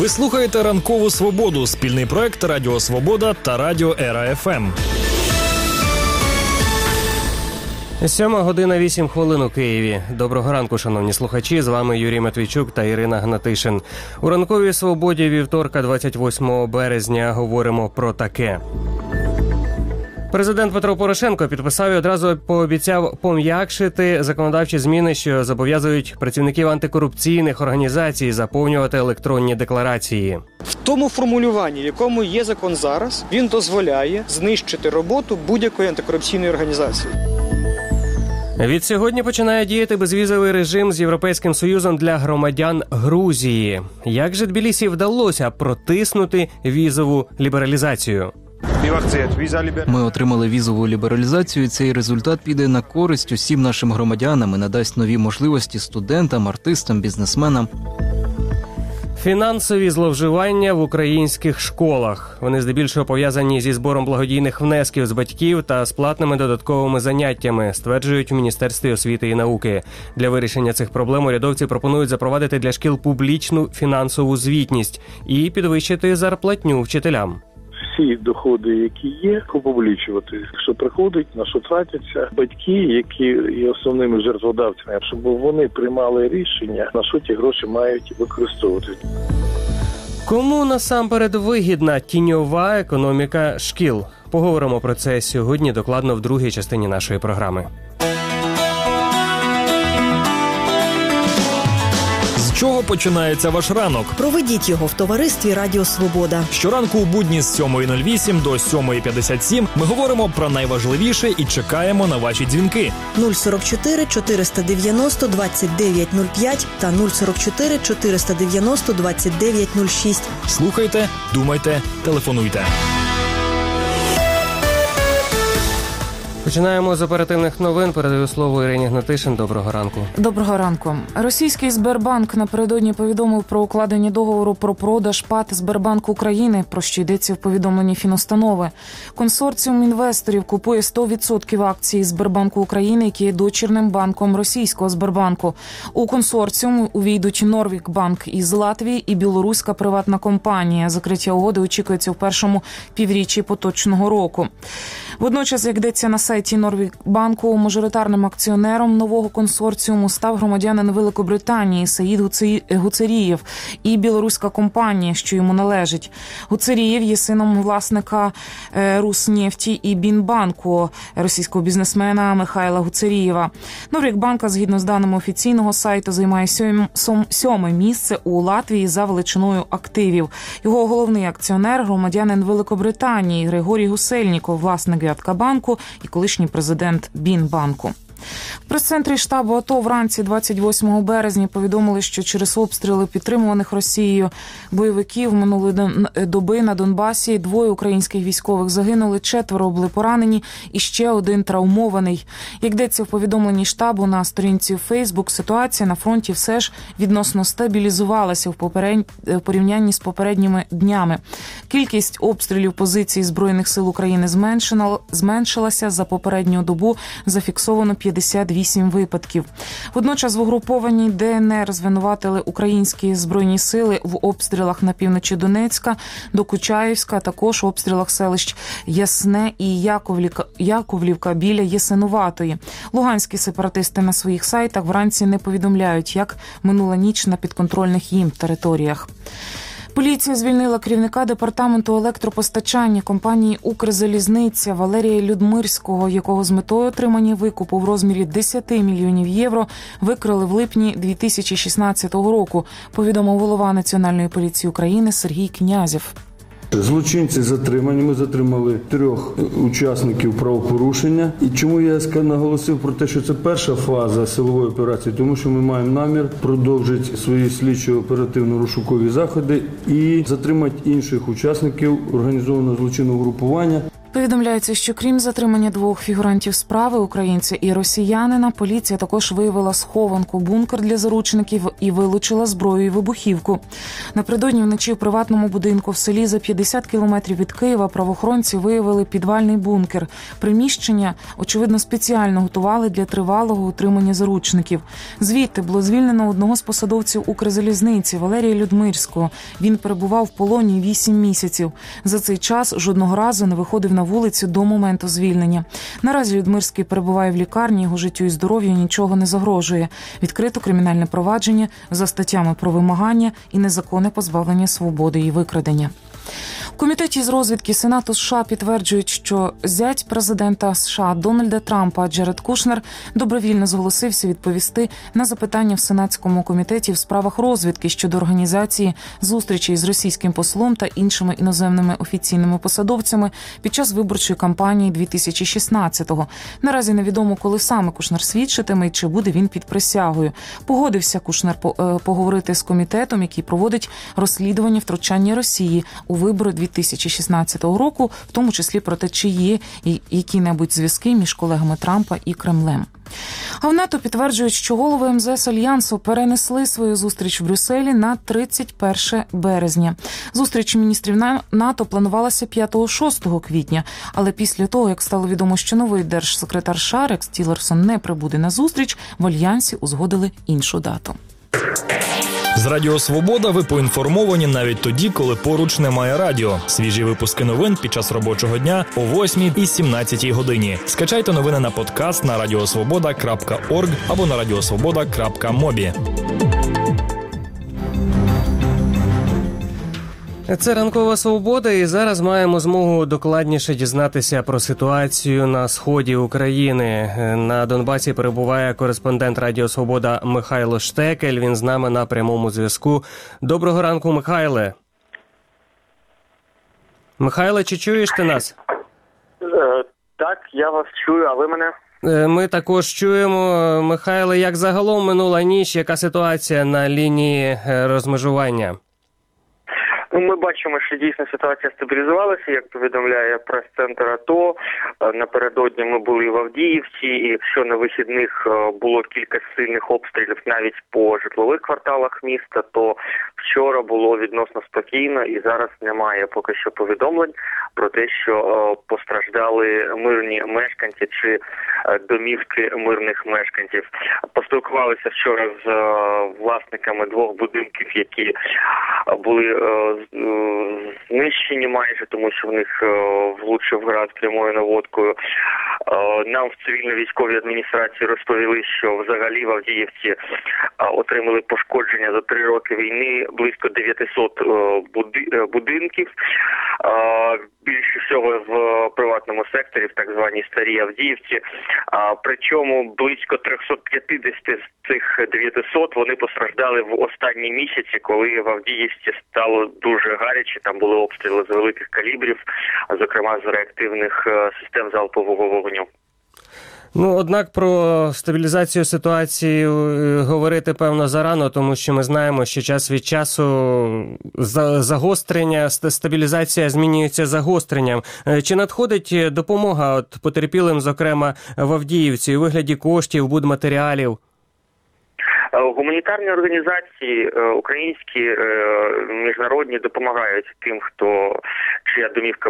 Ви слухаєте «Ранкову свободу» – спільний проект Радіо Свобода та Радіо Ера ФМ. 7:08 у Києві. Доброго ранку, шановні слухачі. З вами Юрій Матвійчук та Ірина Гнатишин. У «Ранковій свободі» вівторка 28 березня говоримо про таке. Президент Петро Порошенко підписав і одразу пообіцяв пом'якшити законодавчі зміни, що зобов'язують працівників антикорупційних організацій заповнювати електронні декларації. В тому формулюванні, в якому є закон зараз, він дозволяє знищити роботу будь-якої антикорупційної організації. Від сьогодні починає діяти безвізовий режим з Європейським Союзом для громадян Грузії. Як же Тбілісі вдалося протиснути візову лібералізацію? Ми отримали візову лібералізацію, і цей результат піде на користь усім нашим громадянам і надасть нові можливості студентам, артистам, бізнесменам. Фінансові зловживання в українських школах. Вони здебільшого пов'язані зі збором благодійних внесків з батьків та з платними додатковими заняттями, стверджують у Міністерстві освіти і науки. Для вирішення цих проблем урядовці пропонують запровадити для шкіл публічну фінансову звітність і підвищити зарплатню вчителям. Всі доходи, які є, опублічувати, що приходить, на що тратяться, батьки, які є основними жертводавцями, щоб вони приймали рішення, на що ті гроші мають використовувати. Кому насамперед вигідна тіньова економіка шкіл? Поговоримо про це сьогодні докладно в другій частині нашої програми. З чого починається ваш ранок? Проведіть його в товаристві Радіо Свобода. Щоранку у будні з 7:08 до 7:57 ми говоримо про найважливіше і чекаємо на ваші дзвінки. 044 490 2905 та 044 490 2906. Слухайте, думайте, телефонуйте. Починаємо з оперативних новин. Передаю слово Ірині Гнатишин. Доброго ранку. Доброго ранку. Російський Сбербанк напередодні повідомив про укладення договору про продаж ПАТ Сбербанк України, про що йдеться в повідомленні фінустанови. Консорціум інвесторів купує 100% акцій Сбербанку України, які є дочірним банком російського Сбербанку. У консорціум увійдуть Норвікбанк із Латвії і білоруська приватна компанія. Закриття угоди очікується в першому півріччі поточного року. Водночас, як йдеться на сайті Норвікбанку, мажоритарним акціонером нового консорціуму став громадянин Великобританії Саїд Гуцерієв і білоруська компанія, що йому належить. Гуцерієв є сином власника Руснефті і Бінбанку, російського бізнесмена Михайла Гуцерієва. Норвікбанка, згідно з даними офіційного сайту, займає сьоме місце у Латвії за величиною активів. Його головний акціонер – громадянин Великобританії Григорій Гусельніков, власник Вяткабанку і колишній президент Бінбанку. В прес-центрі штабу АТО вранці 28 березня повідомили, що через обстріли підтримуваних Росією бойовиків минулої доби на Донбасі 2 українських військових загинули, 4 були поранені і ще 1 травмований. Як йдеться в повідомленні штабу на сторінці Facebook, ситуація на фронті все ж відносно стабілізувалася в порівнянні з попередніми днями. Кількість обстрілів позицій Збройних сил України зменшилася. За попередню добу зафіксовано 58 випадків. Водночас в угрупованій ДНР звинуватили українські збройні сили в обстрілах на півночі Донецька, до Кучаївська, також в обстрілах селищ Ясне і Яковлівка біля Ясинуватої. Луганські сепаратисти на своїх сайтах вранці не повідомляють, як минула ніч на підконтрольних їм територіях. Поліція звільнила керівника департаменту електропостачання компанії «Укрзалізниця» Валерія Людмирського, якого з метою отримання викупу в розмірі 10 мільйонів євро викрили в липні 2016 року, повідомив голова Національної поліції України Сергій Князєв. Злочинці затримані. Ми затримали 3 учасників правопорушення. І чому я наголосив про те, що це перша фаза силової операції? Тому що ми маємо намір продовжити свої слідчо-оперативно-розшукові заходи і затримати інших учасників організованого злочинного групування. Повідомляється, що крім затримання двох фігурантів справи, українця і росіянина, поліція також виявила схованку, бункер для заручників і вилучила зброю і вибухівку. Напередодні вночі в приватному будинку в селі за 50 кілометрів від Києва правоохоронці виявили підвальний бункер. Приміщення, очевидно, спеціально готували для тривалого утримання заручників. Звідти було звільнено одного з посадовців Укрзалізниці Валерія Людмирського. Він перебував в полоні 8 місяців. За цей час жодного разу не виходив на вулицю до моменту звільнення. Наразі Людмирський перебуває в лікарні, його життю і здоров'ю нічого не загрожує. Відкрито кримінальне провадження за статтями про вимагання і незаконне позбавлення свободи і викрадення. В Комітеті з розвідки Сенату США підтверджують, що зять президента США Дональда Трампа Джаред Кушнер добровільно зголосився відповісти на запитання в Сенатському комітеті в справах розвідки щодо організації зустрічей з російським послом та іншими іноземними офіційними посадовцями під час виборчої кампанії 2016-го. Наразі невідомо, коли саме Кушнер свідчитиме і чи буде він під присягою. Погодився Кушнер поговорити з комітетом, який проводить розслідування втручання Росії у вибори 2016 року, в тому числі про те, чи є які-небудь зв'язки між колегами Трампа і Кремлем. А в НАТО підтверджують, що голови МЗС Альянсу перенесли свою зустріч в Брюсселі на 31 березня. Зустріч міністрів НАТО планувалася 5-6 квітня, але після того, як стало відомо, що новий держсекретар США Рекс Тілерсон не прибуде на зустріч, в Альянсі узгодили іншу дату. З Радіо Свобода ви поінформовані навіть тоді, коли поруч немає радіо. Свіжі випуски новин під час робочого дня о 8 і 17 годині. Скачайте новини на подкаст на radiosvoboda.org або на radiosvoboda.mobi. Це «Ранкова Свобода», і зараз маємо змогу докладніше дізнатися про ситуацію на сході України. На Донбасі перебуває кореспондент Радіо Свобода Михайло Штекель. Він з нами на прямому зв'язку. Доброго ранку, Михайле. Михайле, чи чуєш ти нас? Так, я вас чую, а ви мене? Ми також чуємо. Михайле, як загалом минула ніч, яка ситуація на лінії розмежування? Ми бачимо, що дійсно ситуація стабілізувалася, як повідомляє прес-центр АТО. Напередодні ми були в Авдіївці, і якщо на вихідних було кілька сильних обстрілів навіть по житлових кварталах міста, то вчора було відносно спокійно, і зараз немає поки що повідомлень про те, що постраждали мирні мешканці чи домівки мирних мешканців. Поспілкувалися вчора з власниками двох будинків, які були знищені майже, тому що в них влучив град прямою наводкою. Нам в цивільно-військовій адміністрації розповіли, що взагалі в Авдіївці отримали пошкодження за 3 роки війни близько 900 будинків. Більше всього в приватному секторі, в так званій Старій Авдіївці. Причому близько 350 з цих 900 вони постраждали в останні місяці, коли в Авдіївці стало дуже гаряче. Там були обстріли з великих калібрів, зокрема з реактивних систем залпового вогню. Однак про стабілізацію ситуації говорити, певно, зарано, тому що ми знаємо, що час від часу загострення, стабілізація змінюється загостренням. Чи надходить допомога потерпілим, зокрема, в Авдіївці, у вигляді коштів, будматеріалів? Гуманітарні організації українські, міжнародні допомагають тим, чия домівка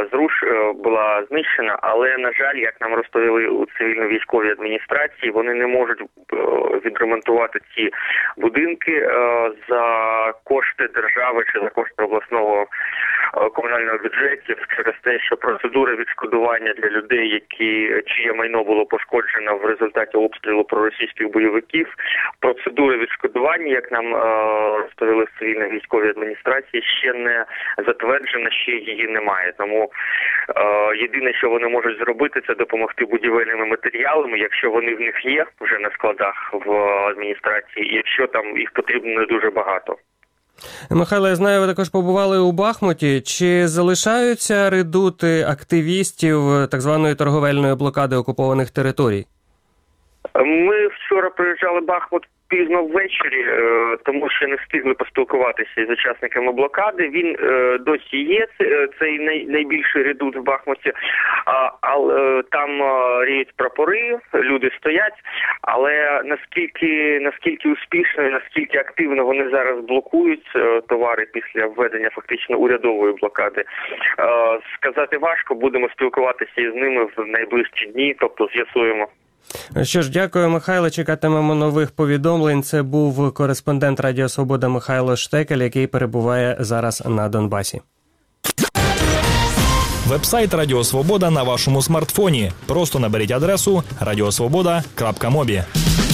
була знищена, але, на жаль, як нам розповіли у цивільно-військовій адміністрації, вони не можуть відремонтувати ці будинки за кошти держави чи за кошти обласного комунального бюджетів через те, що процедура відшкодування для людей, чиє майно було пошкоджено в результаті обстрілу проросійських бойовиків, процедура відшкодування, як нам розповіли в цивільно-військовій адміністрації, ще не затверджена, ще її немає. Тому єдине, що вони можуть зробити, це допомогти будівельними матеріалами, якщо вони в них є вже на складах в адміністрації, і якщо там їх потрібно не дуже багато. Михайло, я знаю, ви також побували у Бахмуті. Чи залишаються редути активістів так званої торговельної блокади окупованих територій? Ми вчора приїжджали в Бахмут пізно ввечері, тому що не встигли поспілкуватися із учасниками блокади. Він досі є, цей найбільший редут в Бахмуті, але там ріють прапори, люди стоять, але наскільки успішно і наскільки активно вони зараз блокують товари після введення фактично урядової блокади, сказати важко, будемо спілкуватися із ними в найближчі дні, тобто з'ясуємо. Що ж, дякую, Михайло. Чекатимемо нових повідомлень. Це був кореспондент Радіо Свобода Михайло Штекель, який перебуває зараз на Донбасі. Вебсайт Радіо Свобода на вашому смартфоні. Просто наберіть адресу radiosvoboda.mobi.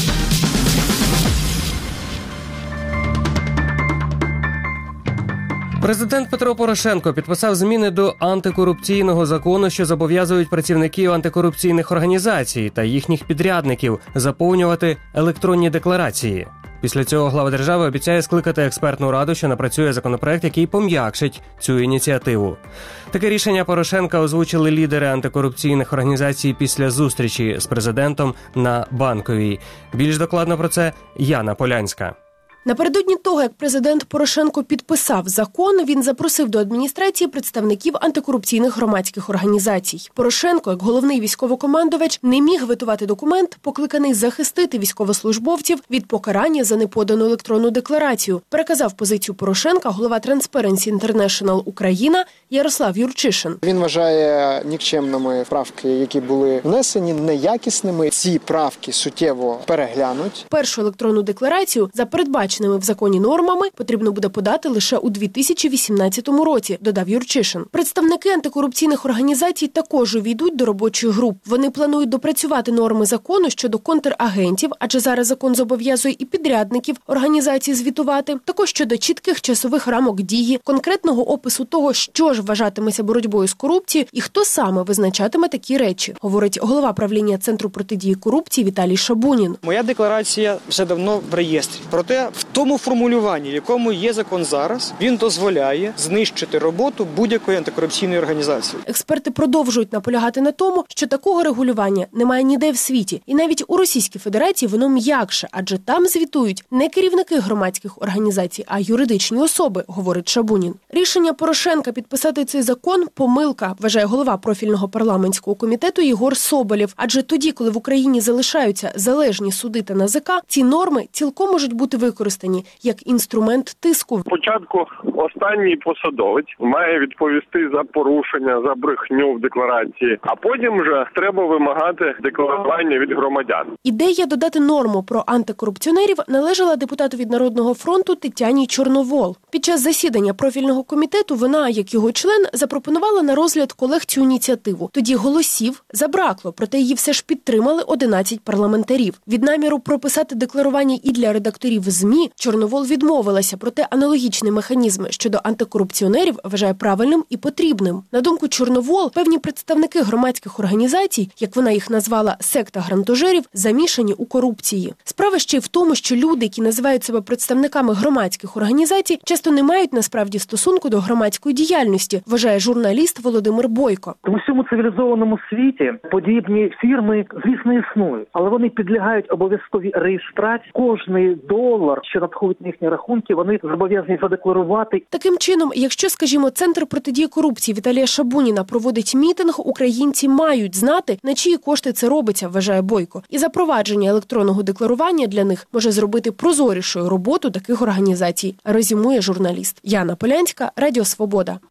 Президент Петро Порошенко підписав зміни до антикорупційного закону, що зобов'язують працівників антикорупційних організацій та їхніх підрядників заповнювати електронні декларації. Після цього глава держави обіцяє скликати експертну раду, що напрацює законопроект, який пом'якшить цю ініціативу. Таке рішення Порошенка озвучили лідери антикорупційних організацій після зустрічі з президентом на Банковій. Більш докладно про це Яна Полянська. Напередодні того, як президент Порошенко підписав закон, він запросив до адміністрації представників антикорупційних громадських організацій. Порошенко, як головний військовокомандувач, не міг ветувати документ, покликаний захистити військовослужбовців від покарання за неподану електронну декларацію, переказав позицію Порошенка голова Transparency International Україна Ярослав Юрчишин. Він вважає нікчемними правки, які були внесені, неякісними. Ці правки суттєво переглянуть. Першу електронну декларацію за передбаченими в законі нормами потрібно буде подати лише у 2018 році, додав Юрчишин. Представники антикорупційних організацій також увійдуть до робочих груп. Вони планують допрацювати норми закону щодо контрагентів, адже зараз закон зобов'язує і підрядників організацій звітувати, також щодо чітких часових рамок дії, конкретного опису того, що ж вважатиметься боротьбою з корупцією і хто саме визначатиме такі речі, говорить голова правління Центру протидії корупції Віталій Шабунін. Моя декларація вже давно в реєстрі. Проте в тому формулюванні, в якому є закон зараз, він дозволяє знищити роботу будь-якої антикорупційної організації. Експерти продовжують наполягати на тому, що такого регулювання немає ніде в світі. І навіть у Російській Федерації воно м'якше, адже там звітують не керівники громадських організацій, а юридичні особи, говорить Шабунін. Рішення Порошенка підписати цей закон – помилка, вважає голова профільного парламентського комітету Єгор Соболєв. Адже тоді, коли в Україні залишаються залежні суди та НАЗК, ці норми цілком можуть бути використані як інструмент тиску. Спочатку останній посадовець має відповісти за порушення, за брехню в декларації, а потім вже треба вимагати декларування від громадян. Ідея додати норму про антикорупціонерів належала депутату від Народного фронту Тетяні Чорновол. Під час засідання профільного комітету вона, як його член, запропонувала на розгляд колег цю ініціативу. Тоді голосів забракло, проте її все ж підтримали 11 парламентарів. Від наміру прописати декларування і для редакторів ЗМІ Чорновол відмовилася, проте аналогічний механізм щодо антикорупціонерів вважає правильним і потрібним. На думку Чорновол, певні представники громадських організацій, як вона їх назвала секта грантожерів, замішані у корупції. Справа ще й в тому, що люди, які називають себе представниками громадських організацій, часто не мають насправді стосунку до громадської діяльності, вважає журналіст Володимир Бойко. У всьому цивілізованому світі подібні фірми, звісно, існують, але вони підлягають обов'язковій реєстрації. Кожний долар, що надходить на їхні рахунки, вони зобов'язані задекларувати. Таким чином, якщо, скажімо, Центр протидії корупції Віталія Шабуніна проводить мітинг, українці мають знати, на чиї кошти це робиться, вважає Бойко. І запровадження електронного декларування для них може зробити прозорішою роботу таких організацій, резюмує журналіст. Яна Полянська, Радіо Свобода.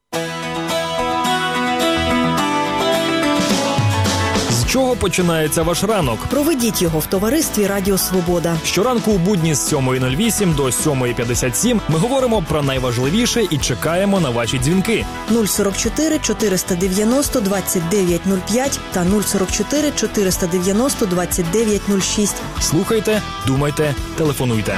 З чого починається ваш ранок? Проведіть його в товаристві Радіо Свобода. Щоранку у будні з 7:08 до 7:57 ми говоримо про найважливіше і чекаємо на ваші дзвінки. 044 490 2905 та 044 490 2906. Слухайте, думайте, телефонуйте.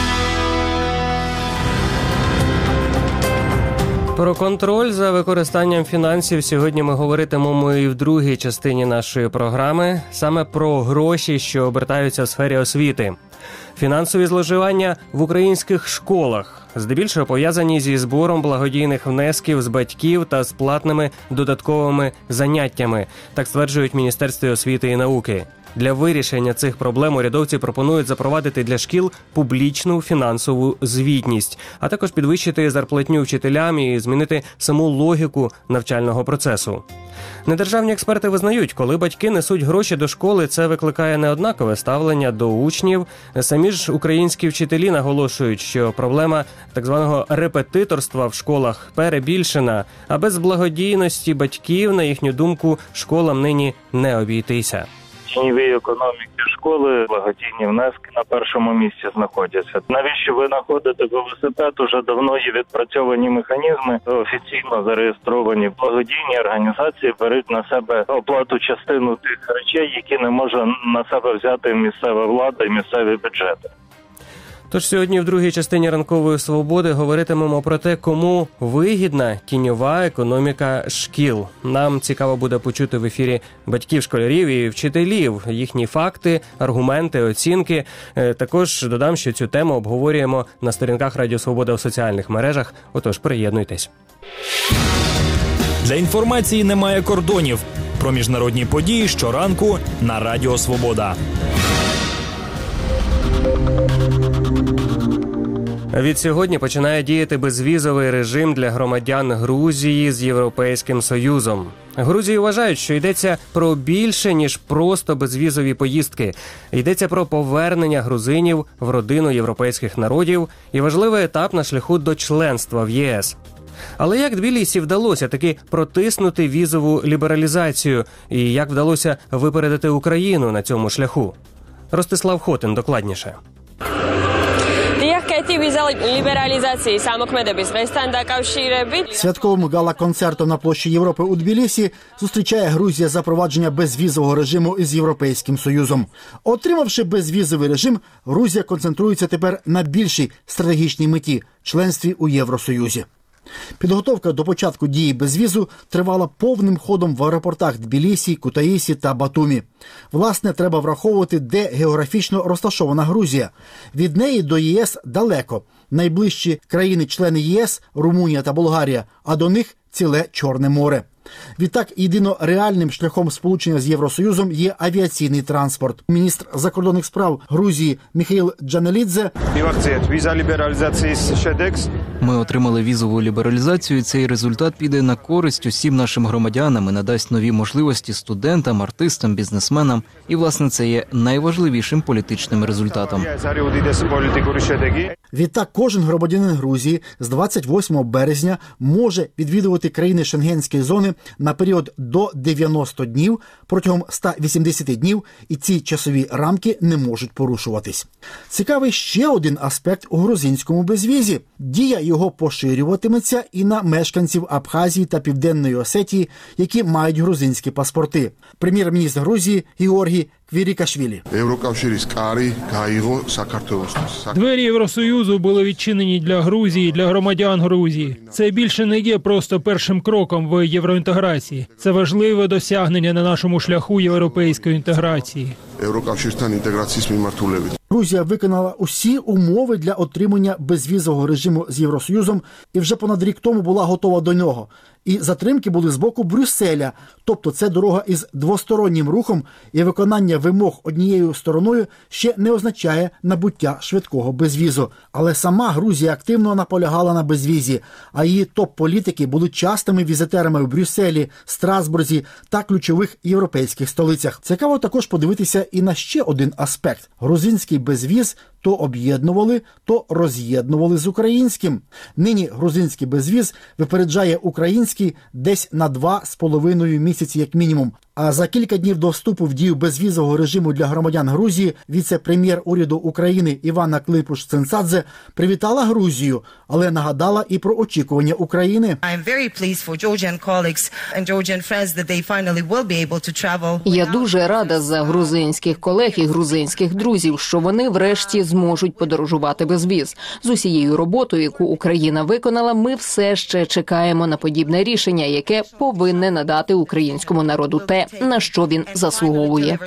Про контроль за використанням фінансів сьогодні ми говоритимемо і в другій частині нашої програми, саме про гроші, що обертаються в сфері освіти. Фінансові зловживання в українських школах, здебільшого пов'язані зі збором благодійних внесків з батьків та з платними додатковими заняттями, так стверджують в Міністерстві освіти і науки. Для вирішення цих проблем урядовці пропонують запровадити для шкіл публічну фінансову звітність, а також підвищити зарплатню вчителям і змінити саму логіку навчального процесу. Недержавні експерти визнають, коли батьки несуть гроші до школи, це викликає неоднакове ставлення до учнів. Самі ж українські вчителі наголошують, що проблема так званого репетиторства в школах перебільшена, а без благодійності батьків, на їхню думку, школам нині не обійтися. Тіньові економіки школи, благодійні внески на першому місці знаходяться. Навіщо ви знаходите велосипед? Уже давно є відпрацьовані механізми, офіційно зареєстровані благодійні організації беруть на себе оплату частину тих речей, які не може на себе взяти місцева влада і місцеві бюджети. Тож сьогодні в другій частині «Ранкової свободи» говоритимемо про те, кому вигідна тіньова економіка шкіл. Нам цікаво буде почути в ефірі батьків школярів і вчителів, їхні факти, аргументи, оцінки. Також додам, що цю тему обговорюємо на сторінках Радіо Свобода в соціальних мережах, отож приєднуйтесь. Для інформації немає кордонів. Про міжнародні події щоранку на Радіо Свобода. Від сьогодні починає діяти безвізовий режим для громадян Грузії з Європейським Союзом. Грузії вважають, що йдеться про більше, ніж просто безвізові поїздки. Йдеться про повернення грузинів в родину європейських народів і важливий етап на шляху до членства в ЄС. Але як Тбілісі вдалося таки протиснути візову лібералізацію і як вдалося випередити Україну на цьому шляху? Ростислав Хотин докладніше. Святковим гала-концертом на площі Європи у Тбілісі зустрічає Грузія запровадження безвізового режиму із Європейським Союзом. Отримавши безвізовий режим, Грузія концентрується тепер на більшій стратегічній меті – членстві у Євросоюзі. Підготовка до початку дії безвізу тривала повним ходом в аеропортах Тбілісі, Кутаїсі та Батумі. Власне, треба враховувати, де географічно розташована Грузія. Від неї до ЄС далеко. Найближчі країни-члени ЄС – Румунія та Болгарія, а до них – ціле Чорне море. Відтак, єдино реальним шляхом сполучення з Євросоюзом є авіаційний транспорт. Міністр закордонних справ Грузії Міхаїл Джанелідзе: Ми отримали візову лібералізацію, і цей результат піде на користь усім нашим громадянам і надасть нові можливості студентам, артистам, бізнесменам. І, власне, це є найважливішим політичним результатом. Відтак, кожен громадянин Грузії з 28 березня може відвідувати країни Шенгенської зони на період до 90 днів протягом 180 днів, і ці часові рамки не можуть порушуватись. Цікавий ще один аспект у грузинському безвізі. Дія його поширюватиметься і на мешканців Абхазії та Південної Осетії, які мають грузинські паспорти. Прем'єр-міністр Грузії Георгій Квірікашвілі: Двері Євросоюзу були відчинені для Грузії, для громадян Грузії. Це більше не є просто першим кроком в євроінтеграції. Це важливе досягнення на нашому шляху європейської інтеграції. Грузія виконала усі умови для отримання безвізового режиму з Євросоюзом і вже понад рік тому була готова до нього. І затримки були з боку Брюсселя, тобто це дорога із двостороннім рухом, і виконання вимог однією стороною ще не означає набуття швидкого безвізу. Але сама Грузія активно наполягала на безвізі, а її топ-політики були частими візитерами в Брюсселі, Страсбурзі та ключових європейських столицях. Цікаво також подивитися і на ще один аспект. Грузинський безвіз то об'єднували, то роз'єднували з українським. Нині грузинський безвіз випереджає український десь на 2,5 місяці як мінімум. А за кілька днів до вступу в дію безвізового режиму для громадян Грузії віце-прем'єр уряду України Іванна Климпуш-Цинцадзе привітала Грузію, але нагадала і про очікування України. Я дуже рада за грузинських колег і грузинських друзів, що вони врешті зможуть подорожувати без віз. З усією роботою, яку Україна виконала, ми все ще чекаємо на подібне рішення, яке повинне надати українському народу те, на що він заслуговує.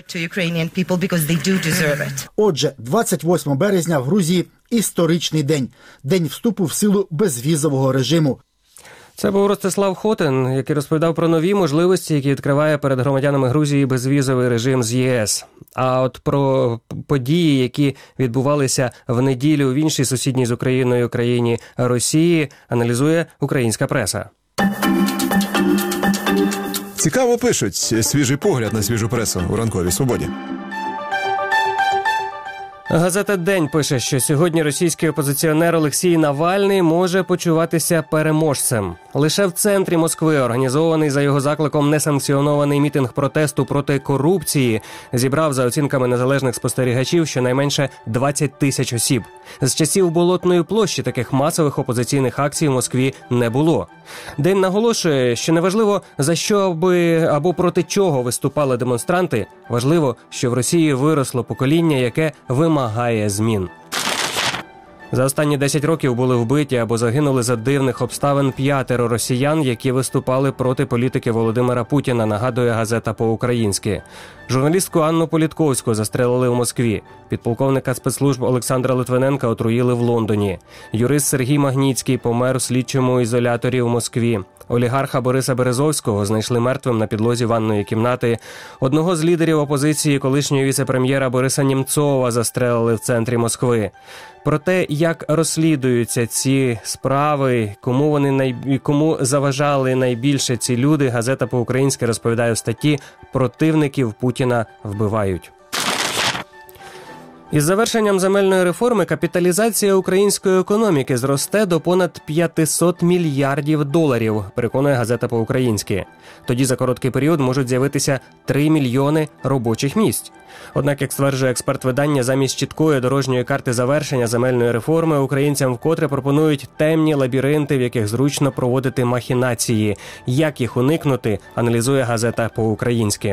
Отже, 28 березня в Грузії історичний день. День вступу в силу безвізового режиму. Це був Ростислав Хотин, який розповідав про нові можливості, які відкриває перед громадянами Грузії безвізовий режим з ЄС. А от про події, які відбувалися в неділю в іншій сусідній з Україною країні Росії, аналізує українська преса. Цікаво пишуть. Свіжий погляд на свіжу пресу у ранковій свободі. Газета «День» пише, що сьогодні російський опозиціонер Олексій Навальний може почуватися переможцем. Лише в центрі Москви організований за його закликом несанкціонований мітинг протесту проти корупції зібрав, за оцінками незалежних спостерігачів, щонайменше 20 тисяч осіб. З часів Болотної площі таких масових опозиційних акцій в Москві не було. «День» наголошує, що неважливо, за що або проти чого виступали демонстранти, важливо, що в Росії виросло покоління, яке вимагає змін. За останні 10 років були вбиті або загинули за дивних обставин 5 росіян, які виступали проти політики Володимира Путіна, нагадує газета по-українськи. Журналістку Анну Політковську застрелили в Москві. Підполковника спецслужб Олександра Литвиненка отруїли в Лондоні. Юрист Сергій Магнітський помер у слідчому ізоляторі в Москві. Олігарха Бориса Березовського знайшли мертвим на підлозі ванної кімнати. Одного з лідерів опозиції, колишнього віце-прем'єра Бориса Нємцова, застрелили в центрі Москви. Про те, як розслідуються ці справи, кому заважали найбільше ці люди, газета по-українськи розповідає в статті «Противників Путіна вбивають». Із завершенням земельної реформи капіталізація української економіки зросте до понад 500 мільярдів доларів, переконує газета по-українськи. Тоді за короткий період можуть з'явитися 3 мільйони робочих місць. Однак, як стверджує експерт видання, замість чіткої дорожньої карти завершення земельної реформи українцям вкотре пропонують темні лабіринти, в яких зручно проводити махінації. Як їх уникнути, аналізує газета по-українськи.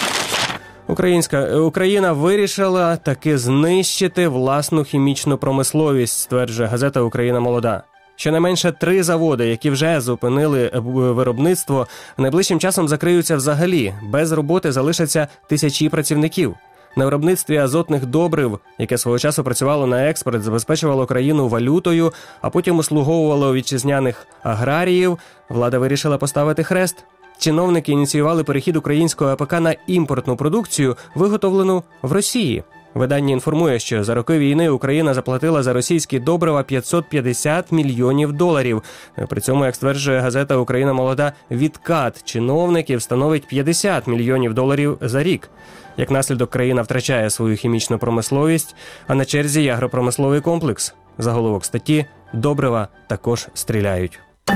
Україна вирішила таки знищити власну хімічну промисловість, стверджує газета «Україна молода». Щонайменше 3 заводи, які вже зупинили виробництво, найближчим часом закриються взагалі. Без роботи залишаться тисячі працівників. На виробництві азотних добрив, яке свого часу працювало на експорт, забезпечувало країну валютою, а потім услуговувало вітчизняних аграріїв, влада вирішила поставити хрест. Чиновники ініціювали перехід українського АПК на імпортну продукцію, виготовлену в Росії. Видання інформує, що за роки війни Україна заплатила за російські добрива 550 мільйонів доларів. При цьому, як стверджує газета «Україна молода», відкат чиновників становить 50 мільйонів доларів за рік. Як наслідок, країна втрачає свою хімічну промисловість, а на черзі – агропромисловий комплекс. Заголовок статті «Добрива також стріляють».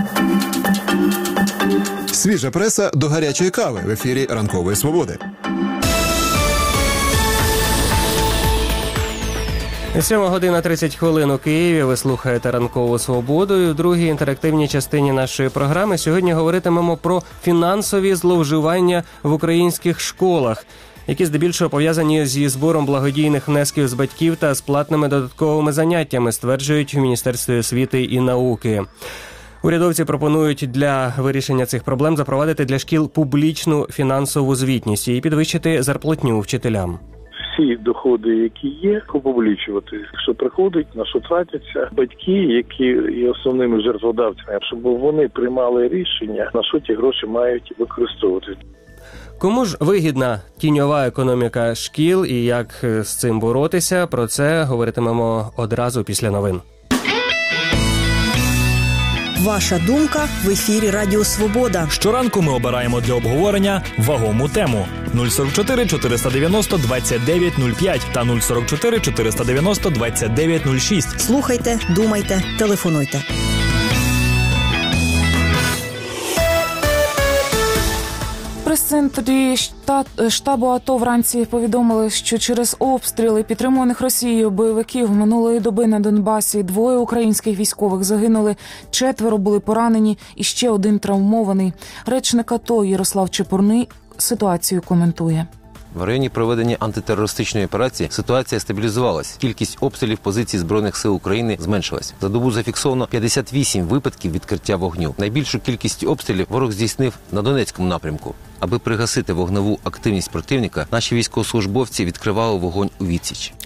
Свіжа преса до гарячої кави в ефірі «Ранкової свободи». 7:30 у Києві. Ви слухаєте «Ранкову свободу». І в другій інтерактивній частині нашої програми сьогодні говоритимемо про фінансові зловживання в українських школах, які здебільшого пов'язані зі збором благодійних внесків з батьків та з платними додатковими заняттями, стверджують в Міністерстві освіти і науки. Урядовці пропонують для вирішення цих проблем запровадити для шкіл публічну фінансову звітність і підвищити зарплатню вчителям. Всі доходи, які є, опублічувати, що приходить, на що тратяться батьки, які є основними жертводавцями, щоб вони приймали рішення, на що ті гроші мають використовувати. Кому ж вигідна тіньова економіка шкіл і як з цим боротися, про це говоритимемо одразу після новин. Ваша думка в ефірі Радіо Свобода. Щоранку ми обираємо для обговорення вагому тему. 044 490 2905 та 044 490 2906. Слухайте, думайте, телефонуйте. Прес-центрі штабу АТО вранці повідомили, що через обстріли підтримуваних Росією бойовиків минулої доби на Донбасі 2 українських військових загинули, 4 були поранені і ще 1 травмований. Речник АТО Ярослав Чепурний ситуацію коментує. В районі проведення антитерористичної операції ситуація стабілізувалась. Кількість обстрілів позицій Збройних сил України зменшилась. За добу зафіксовано 58 випадків відкриття вогню. Найбільшу кількість обстрілів ворог здійснив на Донецькому напрямку. Аби пригасити вогневу активність противника, наші військовослужбовці відкривали вогонь у відсіч.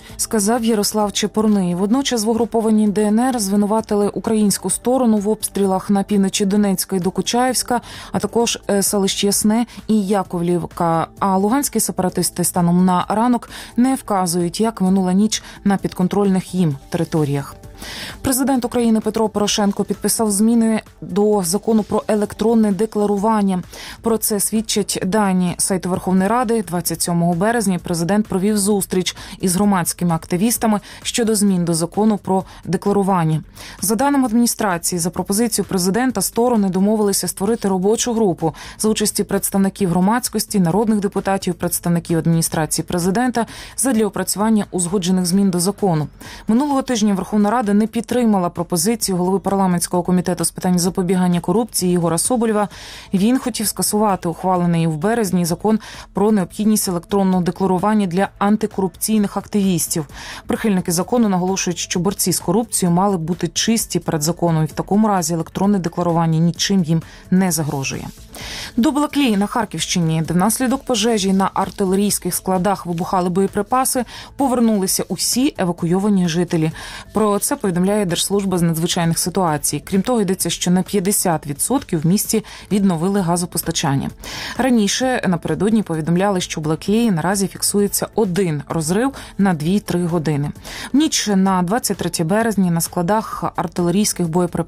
сказав Ярослав Чепурний. Водночас в угрупованій ДНР звинуватили українську сторону в обстрілах на півночі Донецька і Докучаєвська, а також селищ Ясне і Яковлівка. А луганські сепаратисти станом на ранок не вказують, як минула ніч на підконтрольних їм територіях. Президент України Петро Порошенко підписав зміни до закону про електронне декларування. Про це свідчать дані сайту Верховної Ради. 27 березня президент провів зустріч із громадськими активістами щодо змін до закону про декларування. За даними адміністрації, за пропозицією президента сторони домовилися створити робочу групу за участі представників громадськості, народних депутатів, представників адміністрації президента задля опрацювання узгоджених змін до закону. Минулого тижня Верховна Рада не підтримала пропозицію голови парламентського комітету з питань запобігання корупції Ігоря Соболєва. Він хотів скасувати ухвалений в березні закон про необхідність електронного декларування для антикорупційних активістів. Прихильники закону наголошують, що борці з корупцією мали бути чисті перед законом, і в такому разі електронне декларування нічим їм не загрожує. До Балаклії на Харківщині, де внаслідок пожежі на артилерійських складах вибухали боєприпаси, повернулися усі евакуйовані жителі. Про це повідомляє Держслужба з надзвичайних ситуацій. Крім того, йдеться, що на 50% в місті відновили газопостачання. Раніше напередодні повідомляли, що в Балаклії наразі фіксується один розрив на 2-3 години. В ніч на 23 березня на складах артилерійських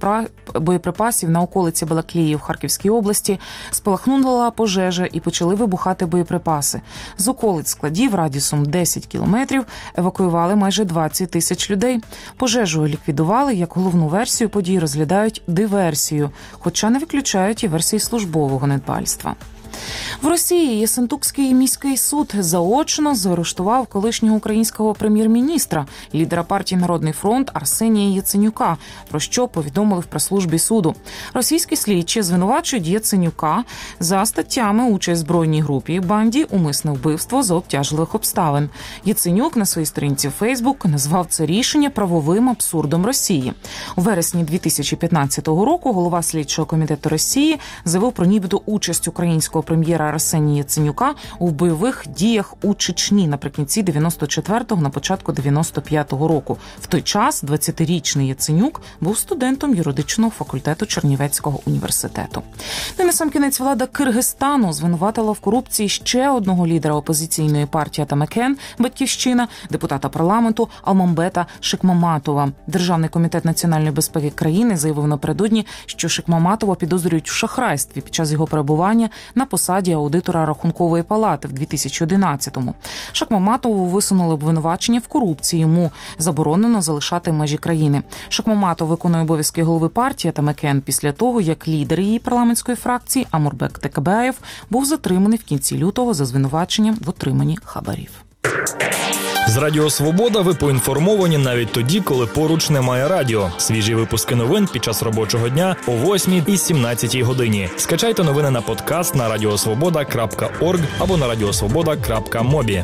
боєприпасів на околиці Балаклії в Харківській області спалахнула пожежа і почали вибухати боєприпаси. З околиць складів радіусом 10 кілометрів евакуювали майже 20 тисяч людей. Пожежу ліквідували, як головну версію подій розглядають диверсію, хоча не виключають і версії службового недбальства. В Росії Єсентукський міський суд заочно заарештував колишнього українського прем'єр-міністра, лідера партії «Народний фронт» Арсенія Яценюка, про що повідомили в прес-службі суду. Російські слідчі звинувачують Яценюка за статтями «Участь в збройній групі, банді, умисне вбивство за обтяжливих обставин». Яценюк на своїй сторінці в Фейсбук назвав це рішення правовим абсурдом Росії. У вересні 2015 року голова слідчого комітету Росії заявив про нібито участь українського прем'єра Арсенія Яценюка у бойових діях у Чечні наприкінці 94-го, на початку 95-го року. В той час 20-річний Яценюк був студентом юридичного факультету Чернівецького університету. І на сам кінець влада Киргизстану звинуватила в корупції ще одного лідера опозиційної партії Атамекен «Батьківщина», депутата парламенту Алмамбета Шикмаматова. Державний комітет національної безпеки країни заявив напередодні, що Шикмаматова підозрюють в шахрайстві під час його перебування на посаді аудитора Рахункової палати в 2011-му. Шикмаматову висунули обвинувачення в корупції. Йому заборонено залишати межі країни. Шикмаматов виконує обов'язки голови партії Атамекен після того, як лідер її парламентської фракції Амурбек Текебаєв був затриманий в кінці лютого за звинуваченням в отриманні хабарів. З Радіо Свобода ви поінформовані навіть тоді, коли поруч немає радіо. Свіжі випуски новин під час робочого дня о 8 і 17 годині. Скачайте новини на подкаст на radiosvoboda.org або на radiosvoboda.mobi.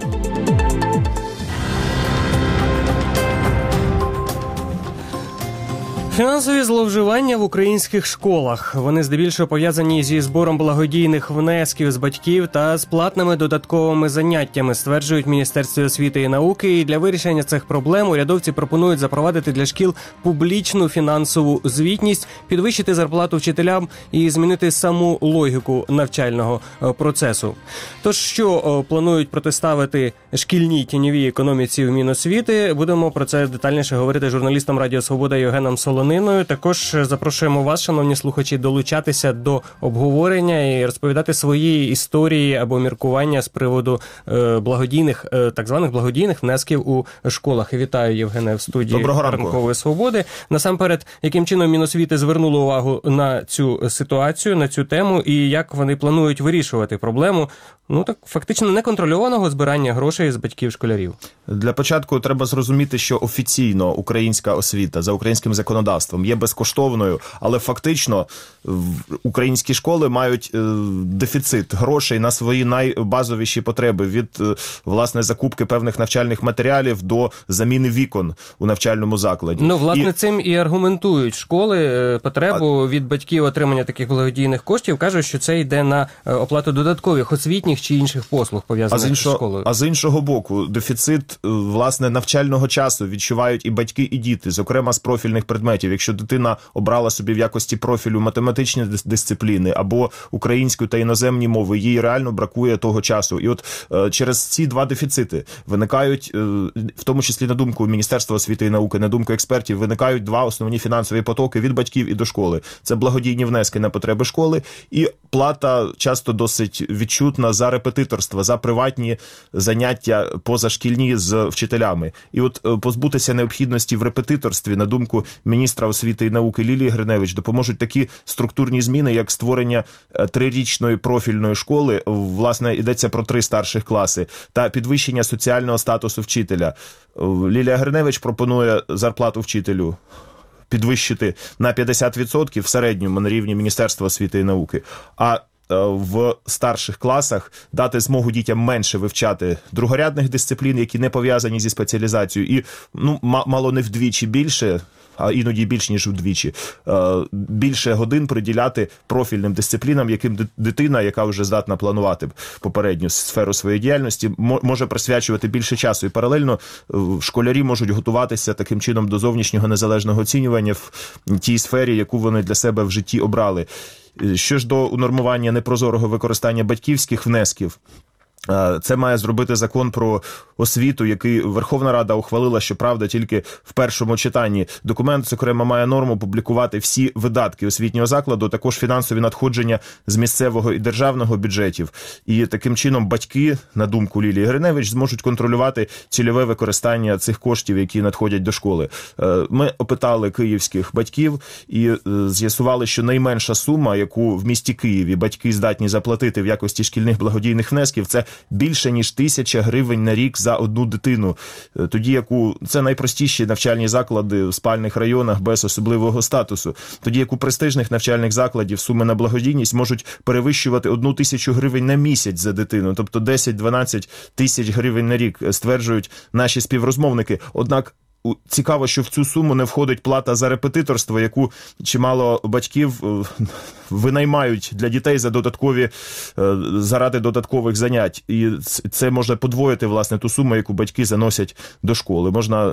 Фінансові зловживання в українських школах. Вони здебільшого пов'язані зі збором благодійних внесків з батьків та з платними додатковими заняттями, стверджують в Міністерстві освіти і науки. І для вирішення цих проблем урядовці пропонують запровадити для шкіл публічну фінансову звітність, підвищити зарплату вчителям і змінити саму логіку навчального процесу. Тож, що планують протиставити шкільній тіньовій економіці в Міносвіти, будемо про це детальніше говорити з журналістом Радіо Свобода Євгеном Солониною. Також запрошуємо вас, шановні слухачі, долучатися до обговорення і розповідати свої історії або міркування з приводу благодійних, так званих благодійних внесків у школах. Вітаю, Євгене, в студії Ранкової Свободи. Насамперед, яким чином Міносвіти звернуло увагу на цю ситуацію, на цю тему, і як вони планують вирішувати проблему, фактично неконтрольованого збирання грошей з батьків школярів? Для початку треба зрозуміти, що офіційно українська освіта за українським законодавством законодавством, є безкоштовною, але фактично українські школи мають дефіцит грошей на свої найбазовіші потреби, від, власне, закупки певних навчальних матеріалів до заміни вікон у навчальному закладі. Ну, власне, цим і аргументують школи потребу від батьків отримання таких благодійних коштів, кажуть, що це йде на оплату додаткових освітніх чи інших послуг, пов'язаних з школою. А з іншого боку, дефіцит, власне, навчального часу відчувають і батьки, і діти, зокрема з профільних предметів. Якщо дитина обрала собі в якості профілю математичні дисципліни або українську та іноземні мови, їй реально бракує того часу. І от через ці два дефіцити виникають, в тому числі на думку Міністерства освіти і науки, на думку експертів, виникають два основні фінансові потоки від батьків і до школи. Це благодійні внески на потреби школи і плата часто досить відчутна за репетиторство, за приватні заняття позашкільні з вчителями. І от позбутися необхідності в репетиторстві, на думку міністра освіти і науки Лілії Гриневич, допоможуть такі структурні зміни, як створення 3-річної профільної школи, власне, йдеться про 3 старших класи, та підвищення соціального статусу вчителя. Лілія Гриневич пропонує зарплату вчителю підвищити на 50% в середньому на рівні Міністерства освіти і науки, а в старших класах дати змогу дітям менше вивчати другорядних дисциплін, які не пов'язані зі спеціалізацією, і мало не вдвічі більше, а іноді більш ніж вдвічі, більше годин приділяти профільним дисциплінам, яким дитина, яка вже здатна планувати попередню сферу своєї діяльності, може присвячувати більше часу. І паралельно школярі можуть готуватися таким чином до зовнішнього незалежного оцінювання в тій сфері, яку вони для себе в житті обрали. Що ж до унормування непрозорого використання батьківських внесків, це має зробити закон про освіту, який Верховна Рада ухвалила, щоправда, тільки в першому читанні. Документ, зокрема, має норму публікувати всі видатки освітнього закладу, також фінансові надходження з місцевого і державного бюджетів. І таким чином батьки, на думку Лілії Гриневич, зможуть контролювати цільове використання цих коштів, які надходять до школи. Ми опитали київських батьків і з'ясували, що найменша сума, яку в місті Києві батьки здатні заплатити в якості шкільних благодійних внесків, це більше ніж 1000 гривень на рік за одну дитину. Тоді як це найпростіші навчальні заклади в спальних районах без особливого статусу. Тоді як у престижних навчальних закладів суми на благодійність можуть перевищувати 1000 гривень на місяць за дитину, тобто 10-12 тисяч гривень на рік, стверджують наші співрозмовники. Однак цікаво, що в цю суму не входить плата за репетиторство, яку чимало батьків винаймають для дітей заради додаткових занять. І це може подвоїти, власне, ту суму, яку батьки заносять до школи. Можна,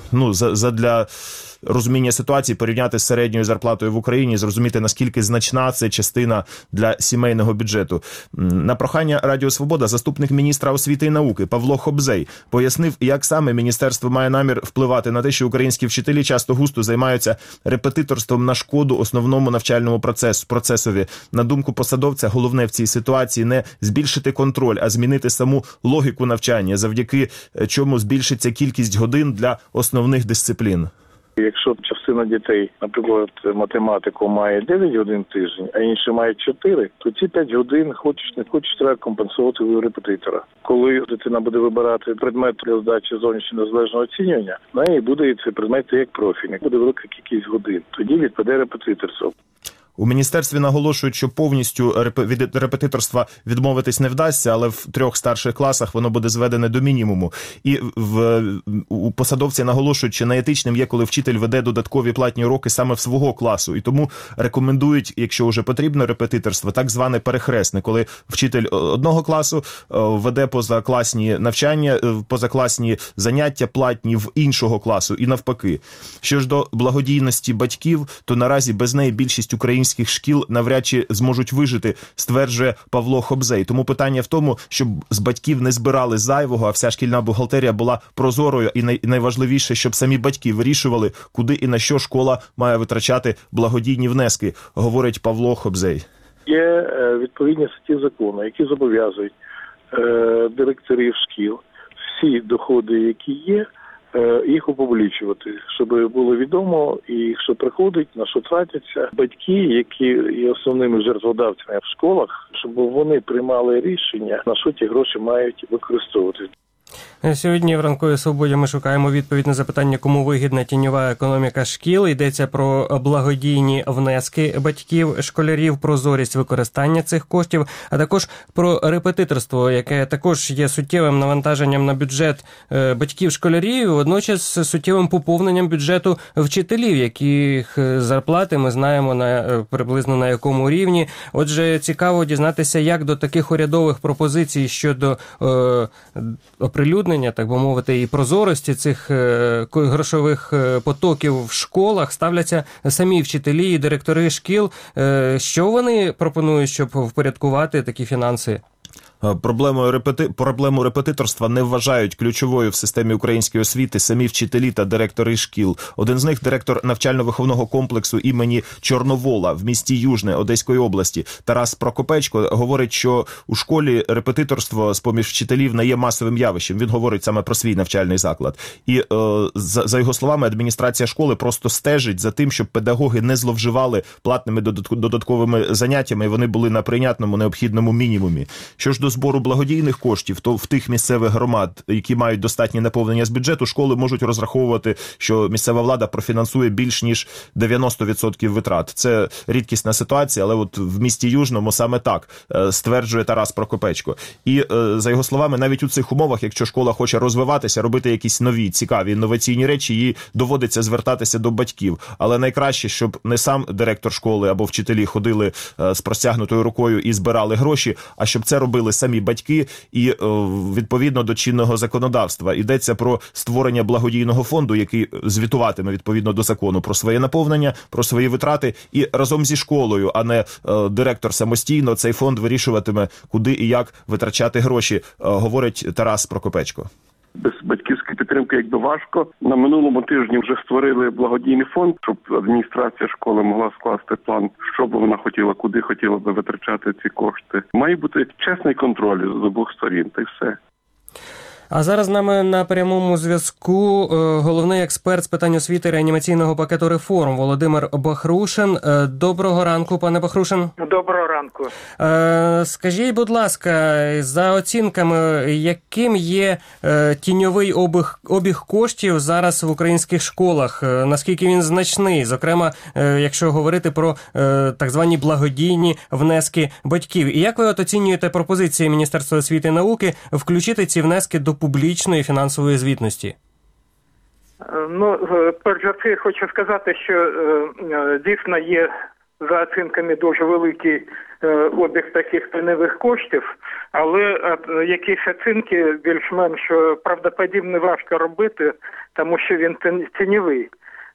задля розуміння ситуації порівняти з середньою зарплатою в Україні, зрозуміти, наскільки значна це частина для сімейного бюджету. На прохання Радіо Свобода заступник міністра освіти і науки Павло Хобзей пояснив, як саме міністерство має намір впливати на те, що українські вчителі часто густо займаються репетиторством на шкоду основному навчальному процесові. На думку посадовця, головне в цій ситуації не збільшити контроль, а змінити саму логіку навчання, завдяки чому збільшиться кількість годин для основних дисциплін. Якщо частина дітей, наприклад, математику має 9 годин в тиждень, а інші мають 4, то ці 5 годин, хочеш не хочеш, треба компенсувати у репетитора. Коли дитина буде вибирати предмет для здачі зовнішнього незалежного оцінювання, на неї буде цей предмет як профільний, буде велика кількість годин. Тоді відпаде репетиторство. У міністерстві наголошують, що повністю від репетиторства відмовитись не вдасться, але в 3 старших класах воно буде зведене до мінімуму. І у посадовці наголошують, що неетичним є, коли вчитель веде додаткові платні уроки саме в свого класу. І тому рекомендують, якщо вже потрібно репетиторство, так зване перехресне, коли вчитель одного класу веде позакласні навчання, позакласні заняття платні в іншого класу і навпаки. Що ж до благодійності батьків, то наразі без неї більшість українських шкіл навряд чи зможуть вижити, стверджує Павло Хобзей. Тому питання в тому, щоб з батьків не збирали зайвого, а вся шкільна бухгалтерія була прозорою, і найважливіше, щоб самі батьки вирішували, куди і на що школа має витрачати благодійні внески, говорить Павло Хобзей. Є відповідні статті закону, які зобов'язують директорів шкіл всі доходи, які є, їх опублічувати, щоб було відомо, і що приходить, на що тратяться батьки, які є основними жертводавцями в школах, щоб вони приймали рішення, на що ті гроші мають використовувати. Сьогодні в «Ранковій свободі» ми шукаємо відповідь на запитання, кому вигідна тіньова економіка шкіл. Йдеться про благодійні внески батьків, школярів, прозорість використання цих коштів, а також про репетиторство, яке також є суттєвим навантаженням на бюджет батьків школярів, водночас суттєвим поповненням бюджету вчителів, яких зарплати ми знаємо приблизно на якому рівні. Отже, цікаво дізнатися, як до таких урядових пропозицій щодо оприлюднення, так би мовити, і прозорості цих грошових потоків в школах ставляться самі вчителі і директори шкіл. Що вони пропонують, щоб впорядкувати такі фінанси? Проблему репетиторства не вважають ключовою в системі української освіти самі вчителі та директори шкіл. Один з них – директор навчально-виховного комплексу імені Чорновола в місті Южне Одеської області Тарас Прокопечко говорить, що у школі репетиторство з-поміж вчителів не є масовим явищем. Він говорить саме про свій навчальний заклад. І, за його словами, адміністрація школи просто стежить за тим, щоб педагоги не зловживали платними додатковими заняттями, і вони були на прийнятному необхідному мінімумі. Що ж до збору благодійних коштів, то в тих місцевих громад, які мають достатнє наповнення з бюджету, школи можуть розраховувати, що місцева влада профінансує більш ніж 90% витрат. Це рідкісна ситуація, але от в місті Южному саме так, стверджує Тарас Прокопечко. І, за його словами, навіть у цих умовах, якщо школа хоче розвиватися, робити якісь нові, цікаві, інноваційні речі, їй доводиться звертатися до батьків. Але найкраще, щоб не сам директор школи або вчителі ходили з простягнутою рукою і збирали гроші, а щоб це робили самі батьки і відповідно до чинного законодавства. Йдеться про створення благодійного фонду, який звітуватиме відповідно до закону про своє наповнення, про свої витрати, і разом зі школою, а не директор самостійно, цей фонд вирішуватиме, куди і як витрачати гроші, говорить Тарас Прокопечко. Без батьківської підтримки якби важко. На минулому тижні вже створили благодійний фонд, щоб адміністрація школи могла скласти план, що б вона хотіла, куди хотіла би витрачати ці кошти. Має бути чесний контроль з обох сторін, та й все. А зараз з нами на прямому зв'язку головний експерт з питань освіти реанімаційного пакету реформ Володимир Бахрушин. Доброго ранку, пане Бахрушин. Доброго ранку. Скажіть, будь ласка, за оцінками, яким є тіньовий обіг коштів зараз в українських школах? Наскільки він значний? Зокрема, якщо говорити про так звані благодійні внески батьків. І як ви оцінюєте пропозиції Міністерства освіти і науки включити ці внески до публічної фінансової звітності? Перш за все, хочу сказати, що дійсно є за оцінками дуже великий обіг таких тіньових коштів, але якісь оцінки більш-менш правдоподібно важко робити, тому що він тіньовий.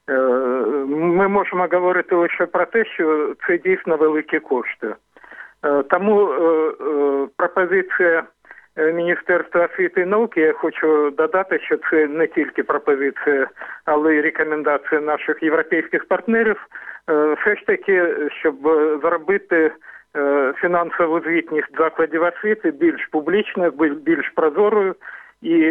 Ми можемо говорити лише про те, що це дійсно великі кошти. Тому пропозиція Міністерства освіти і науки, я хочу додати, що це не тільки пропозиція, але й рекомендація наших європейських партнерів, все ж таки, щоб зробити фінансову звітність закладів освіти більш публічною, більш прозорою. І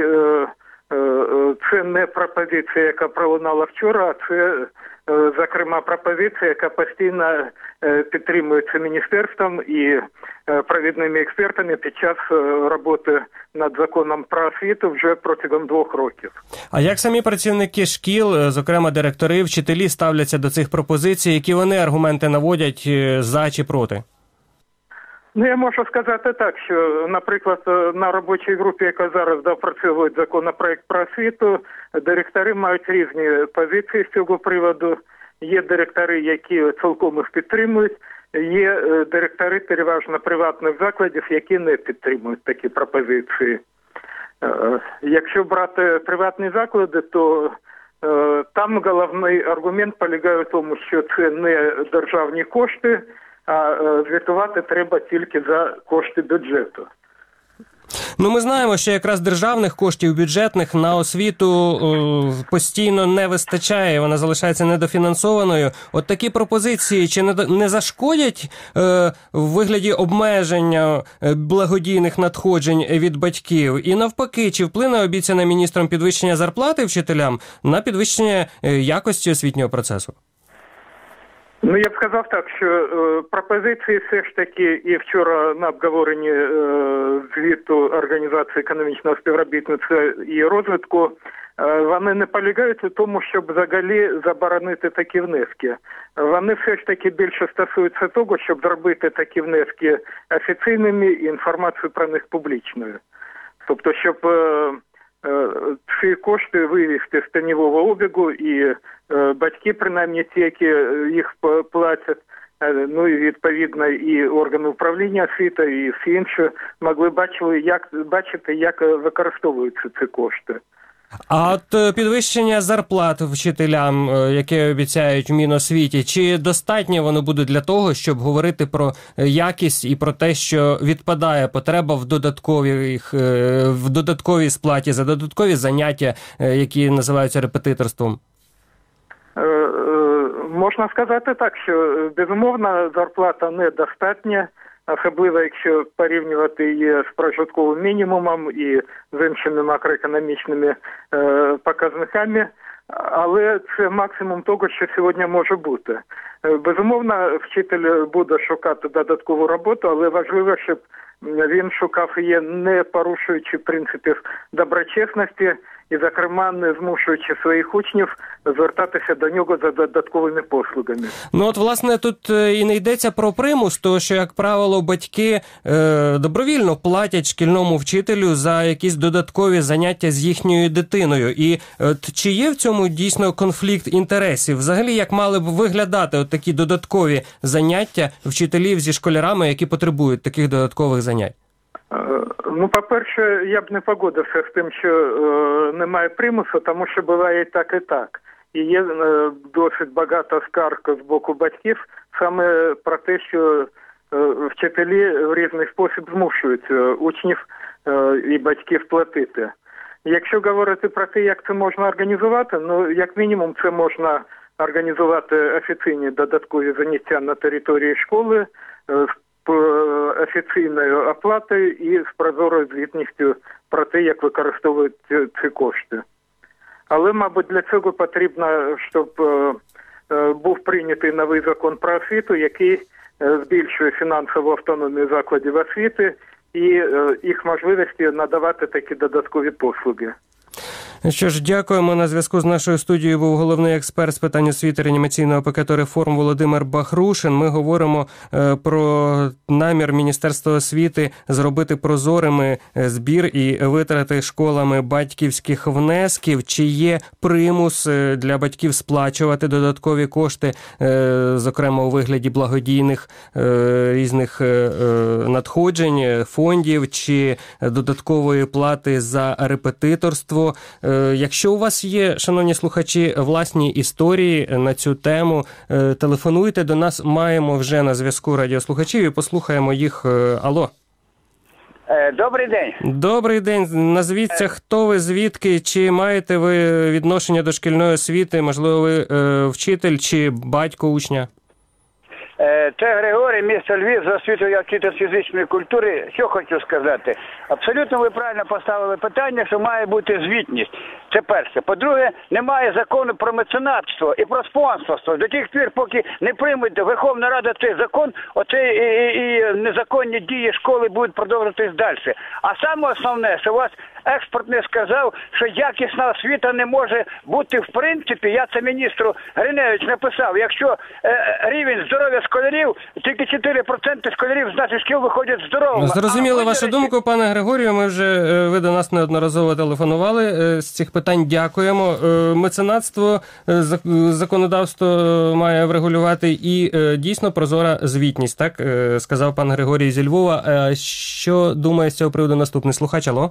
це не пропозиція, яка пролунала вчора, а це, зокрема, пропозиція, яка постійно підтримується міністерством і провідними експертами під час роботи над законом про освіту вже протягом 2 років. А як самі працівники шкіл, зокрема директори, вчителі, ставляться до цих пропозицій? Які вони аргументи наводять за чи проти? Я можу сказати так, що, наприклад, на робочій групі, яка зараз допрацьовує законопроект про освіту, директори мають різні позиції з цього приводу. Є директори, які цілком їх підтримують, є директори переважно приватних закладів, які не підтримують такі пропозиції. Якщо брати приватні заклади, то там головний аргумент полягає в тому, що це не державні кошти, а звітувати треба тільки за кошти бюджету. Ми знаємо, що якраз державних коштів бюджетних на освіту постійно не вистачає, вона залишається недофінансованою. От такі пропозиції чи не зашкодять в вигляді обмеження благодійних надходжень від батьків? І навпаки, чи вплине обіцяне міністром підвищення зарплати вчителям на підвищення якості освітнього процесу? Ну, я б сказав так, що пропозиції все ж таки і вчора на обговоренні звіту Організації економічного співробітництва і розвитку, вони не полягають у тому, щоб взагалі заборонити такі внески. Вони все ж таки більше стосуються того, щоб зробити такі внески офіційними і інформацію про них публічною. Тобто, щоб ці кошти вивести з тіньового обігу і батьки, принаймні ті, які їх платять, ну і відповідно і органи управління освіти, і всі інші могли бачити, як використовуються ці кошти. А от підвищення зарплат вчителям, яке обіцяють в Міносвіті, чи достатньо воно буде для того, щоб говорити про якість і про те, що відпадає потреба в додатковій сплаті за додаткові заняття, які називаються репетиторством? Можна сказати так, що безумовно зарплата недостатня, особливо якщо порівнювати її з прожитковим мінімумом і з іншими макроекономічними показниками, але це максимум того, що сьогодні може бути. Безумовно, вчитель буде шукати додаткову роботу, але важливо, щоб він шукав її не порушуючи принципів доброчесності і, зокрема, не змушуючи своїх учнів звертатися до нього за додатковими послугами. Ну от, власне, тут і не йдеться про примус, тому що, як правило, батьки добровільно платять шкільному вчителю за якісь додаткові заняття з їхньою дитиною. І чи є в цьому дійсно конфлікт інтересів? Взагалі, як мали б виглядати от такі додаткові заняття вчителів зі школярами, які потребують таких додаткових занять? Ну, по-перше, я б не погодився з тим, що немає примусу, тому що буває і так, і так. І є досить багато скарг з боку батьків саме про те, що вчителі в різний спосіб змушують учнів і батьків платити. Якщо говорити про те, як це можна організувати, ну, як мінімум, це можна організувати офіційні додаткові заняття на території школи, офіційною оплатою і з прозорою звітністю про те, як використовують ці кошти. Але, мабуть, для цього потрібно, щоб був прийнятий новий закон про освіту, який збільшує фінансову автономію закладів освіти і їх можливості надавати такі додаткові послуги. Що ж, дякуємо. На зв'язку з нашою студією був головний експерт з питань освіти реанімаційного пакету реформ Володимир Бахрушин. Ми говоримо про намір Міністерства освіти зробити прозорими збір і витрати школами батьківських внесків. Чи є примус для батьків сплачувати додаткові кошти, зокрема у вигляді благодійних різних надходжень, фондів, чи додаткової плати за репетиторство? Якщо у вас є, шановні слухачі, власні історії на цю тему, телефонуйте до нас, маємо вже на зв'язку радіослухачів і послухаємо їх. Алло. Добрий день. Добрий день. Назвіться, хто ви, звідки, чи маєте ви відношення до шкільної освіти, можливо, ви вчитель чи батько учня? Це Григорій, місто Львів, за освітою як вчитель фізичної культури. Що хочу сказати? Абсолютно ви правильно поставили питання, що має бути звітність. Це перше. По-друге, немає закону про меценатство і про спонсорство. До тих пір, поки не приймуть Верховна Рада цей закон, оцей і незаконні дії школи будуть продовжуватись далі. А саме основне, що у вас експерт не сказав, що якісна освіта не може бути в принципі. Я це міністру Гриневич написав. Якщо рівень здоров'я школярів, тільки 4% школярів з наших шкіл виходять здоровими. Зрозуміли вашу думку, пане Григорію. Ви до нас неодноразово телефонували з цих питань. Дякуємо. Меценатство законодавство має врегулювати і дійсно прозора звітність, так сказав пан Григорій зі Львова. Що думає з цього приводу наступний слухач? Алло?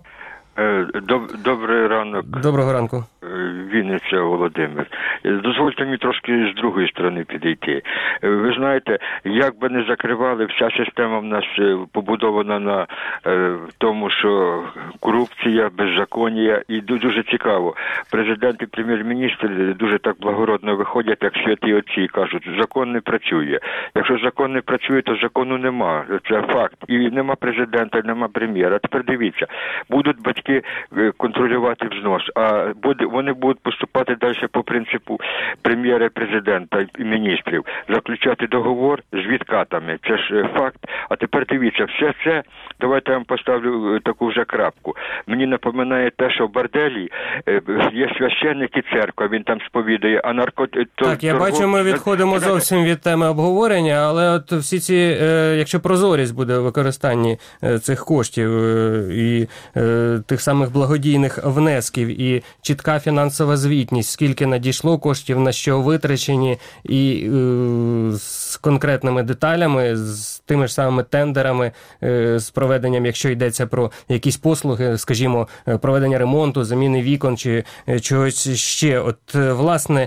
Добрий ранок. Доброго ранку. Вінниця, Володимир. Дозвольте мені трошки з другої сторони підійти. Ви знаєте, як би не закривали, вся система в нас побудована на тому, що корупція, беззаконня, і дуже цікаво. Президент і прем'єр-міністр дуже так благородно виходять, як святі отці, і кажуть, закон не працює. Якщо закон не працює, то закону нема. Це факт. І нема президента, нема прем'єра. А тепер дивіться, будуть батьки батьки контролювати взнос, а вони будуть поступати далі по принципу прем'єра, президента і міністрів, заключати договор з відкатами. Це ж факт. А тепер дивіться, все це, давайте я вам поставлю таку вже крапку. Мені напоминає те, що в борделі є священник і церква, він там сповідає, а Так, я бачу, ми відходимо зовсім від теми обговорення, але от всі ці, якщо прозорість буде в використанні цих коштів і тих самих благодійних внесків, і чітка фінансова звітність, скільки надійшло коштів, на що витрачені, і з конкретними деталями, з тими ж самими тендерами, з проведенням, якщо йдеться про якісь послуги, скажімо, проведення ремонту, заміни вікон чи чогось ще. От, власне,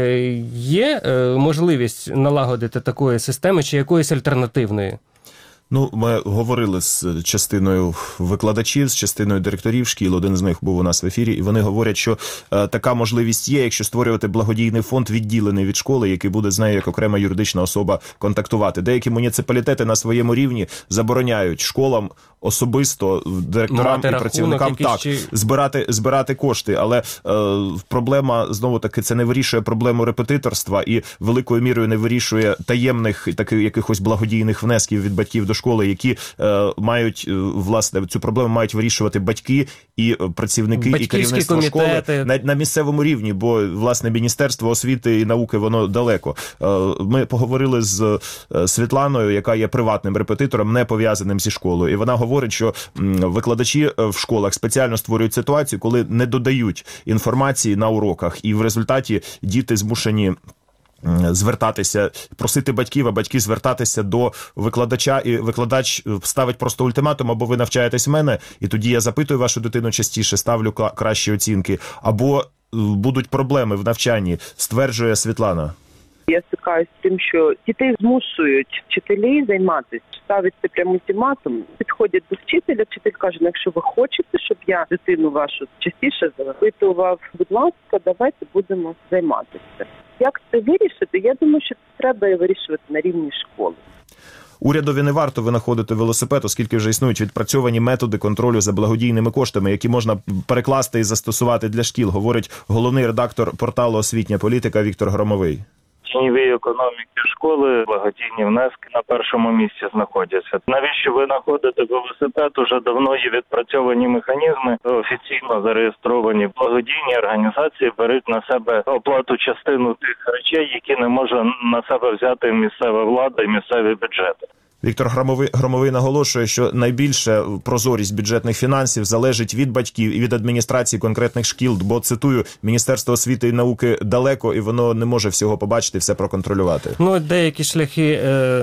є можливість налагодити такої системи чи якоїсь альтернативної? Ну, ми говорили з частиною викладачів, з частиною директорів шкіл, один з них був у нас в ефірі, і вони говорять, що така можливість є, якщо створювати благодійний фонд, відділений від школи, який буде з нею як окрема юридична особа контактувати. Деякі муніципалітети на своєму рівні забороняють школам особисто, директорам і працівникам збирати кошти, але проблема, знову-таки, це не вирішує проблему репетиторства і великою мірою не вирішує таємних таких якихось благодійних внесків від батьків до школи, які мають, власне, цю проблему мають вирішувати батьки і працівники, і керівництво школи на місцевому рівні, бо, власне, Міністерство освіти і науки, воно далеко. Ми поговорили з Світланою, яка є приватним репетитором, не пов'язаним зі школою, і вона говорить, що викладачі в школах спеціально створюють ситуацію, коли не додають інформації на уроках, і в результаті діти змушені звертатися, просити батьків, а батьки звертатися до викладача, і викладач ставить просто ультиматум: або ви навчаєтесь в мене, і тоді я запитую вашу дитину частіше, ставлю кращі оцінки, або будуть проблеми в навчанні, стверджує Світлана. Я стикаюся з тим, що дітей змушують вчителі займатися, ставиться прямо ультиматум, підходять до вчителя, вчитель каже: якщо ви хочете, щоб я дитину вашу частіше запитував, будь ласка, давайте будемо займатися. Як це вирішити? Я думаю, що це треба вирішувати на рівні школи. Урядові не варто винаходити велосипед, оскільки вже існують відпрацьовані методи контролю за благодійними коштами, які можна перекласти і застосувати для шкіл, говорить головний редактор порталу «Освітня політика» Віктор Громовий. Тіньові економіки школи, благодійні внески на першому місці знаходяться. Навіщо ви знаходите велосипед? Уже давно є відпрацьовані механізми, офіційно зареєстровані благодійні організації беруть на себе оплату частину тих речей, які не може на себе взяти місцева влада і місцеві бюджети. Віктор Громовий наголошує, що найбільше прозорість бюджетних фінансів залежить від батьків і від адміністрації конкретних шкіл, бо, цитую, Міністерство освіти і науки далеко, і воно не може всього побачити, все проконтролювати. Ну, деякі шляхи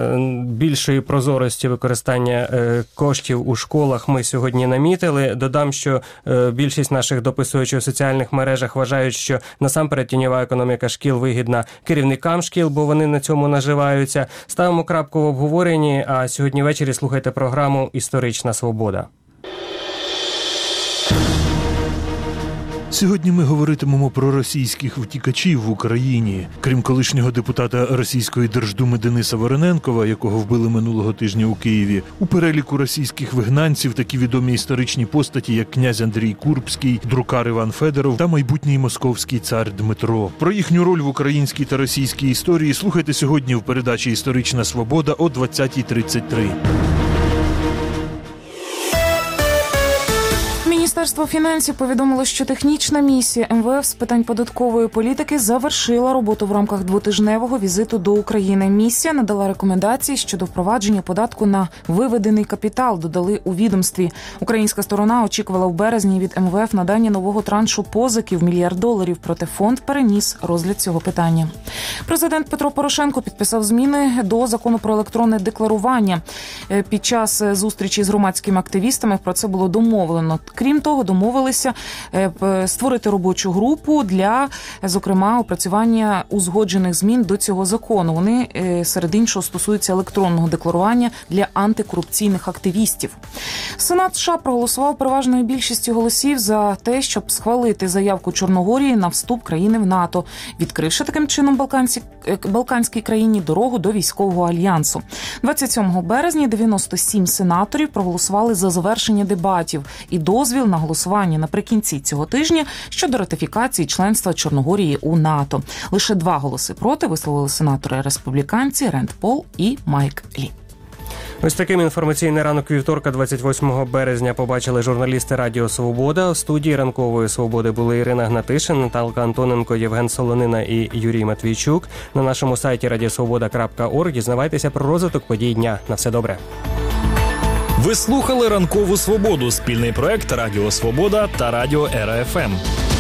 більшої прозорості використання коштів у школах ми сьогодні намітили. Додам, що більшість наших дописувачів у соціальних мережах вважають, що насамперед тіньова економіка шкіл вигідна керівникам шкіл, бо вони на цьому наживаються. Ставимо крапку в обговоренні. А сьогодні ввечері слухайте програму «Історична свобода». Сьогодні ми говоритимемо про російських втікачів в Україні. Крім колишнього депутата Російської Держдуми Дениса Вороненкова, якого вбили минулого тижня у Києві, у переліку російських вигнанців такі відомі історичні постаті, як князь Андрій Курбський, друкар Іван Федоров та майбутній московський цар Дмитро. Про їхню роль в українській та російській історії слухайте сьогодні в передачі «Історична свобода» о 20:33. Міністерство фінансів повідомило, що технічна місія МВФ з питань податкової політики завершила роботу в рамках двотижневого візиту до України. Місія надала рекомендації щодо впровадження податку на виведений капітал, додали у відомстві. Українська сторона очікувала в березні від МВФ надання нового траншу позиків $1 мільярд, проте фонд переніс розгляд цього питання. Президент Петро Порошенко підписав зміни до закону про електронне декларування. Під час зустрічі з громадськими активістами про це було домовлено. Крім того, домовилися створити робочу групу для, зокрема, опрацювання узгоджених змін до цього закону. Вони, серед іншого, стосуються електронного декларування для антикорупційних активістів. Сенат США проголосував переважною більшістю голосів за те, щоб схвалити заявку Чорногорії на вступ країни в НАТО, відкривши таким чином Балканській країні дорогу до військового альянсу. 27 березня 97 сенаторів проголосували за завершення дебатів і дозвіл на голосування наприкінці цього тижня щодо ратифікації членства Чорногорії у НАТО. Лише 2 голоси проти висловили сенатори-республіканці Ренд Пол і Майк Лі. Ось таким інформаційний ранок вівторка, 28 березня, побачили журналісти Радіо Свобода. У студії Ранкової Свободи були Ірина Гнатишин, Наталка Антоненко, Євген Солонина і Юрій Матвійчук. На нашому сайті radiosvoboda.org дізнавайтеся про розвиток подій дня. На все добре. Ви слухали Ранкову Свободу, спільний проект Радіо Свобода та Радіо РФМ.